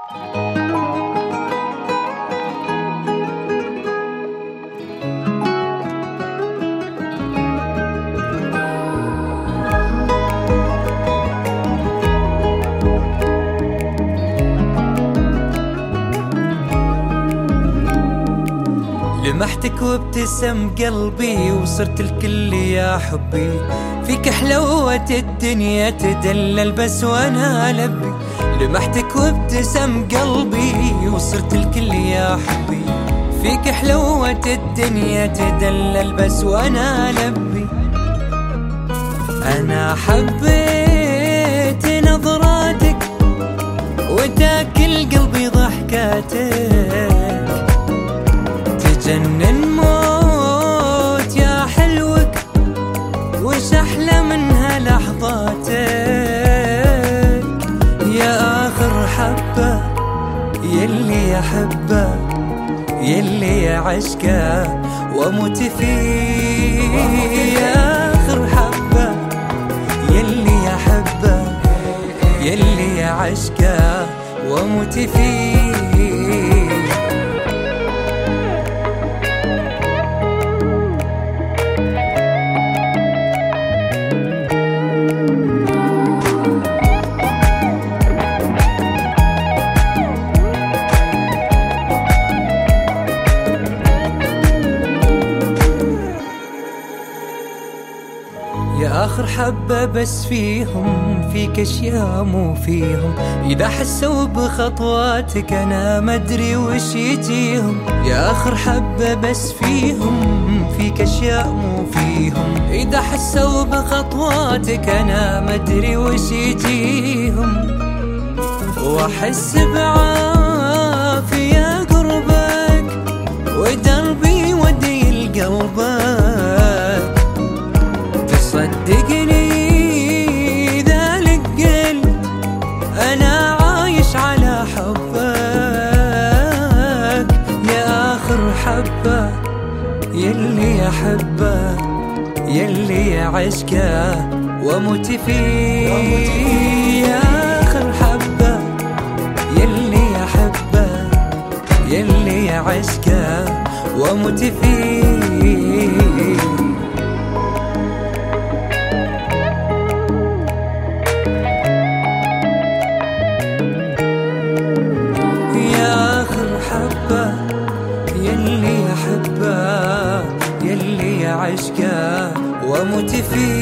لمحتك وابتسم قلبي وصرت الكل يا حبي، فيك حلوة الدنيا تدلل بس وانا لبي. لمحتك وابتسم قلبي وصرت الكل يا حبي، فيك حلوة الدنيا تدلل بس وانا لبي. انا حبيت نظراتك وتاكل قلبي ضحكاتك، تجنن موت يا حلوك وش احلى منها لحظاتك. يا اخر حبة يلي احبه يلي عشقه واموت فيه. يا اخر حبة يلي احبه يلي عشقه واموت فيه. يا آخر حبة بس فيهم فيك أشياء مو فيهم، إذا حسوا بخطواتك أنا مدري وش يجيهم. يا آخر حبة بس فيهم فيك أشياء مو فيهم، إذا حسوا بخطواتك أنا مدري وش يجيهم. وأحس بعافية قربك ودربي ودي لقلبك، صدقني ذلك قل أنا عايش على حبك. يا آخر حبة يلي أحبه يلي عشقه واموت فيه. يا آخر حبة يلي أحبه يلي عشقه واموت فيه. يلي أحبه يلي عشقه واموت فيه.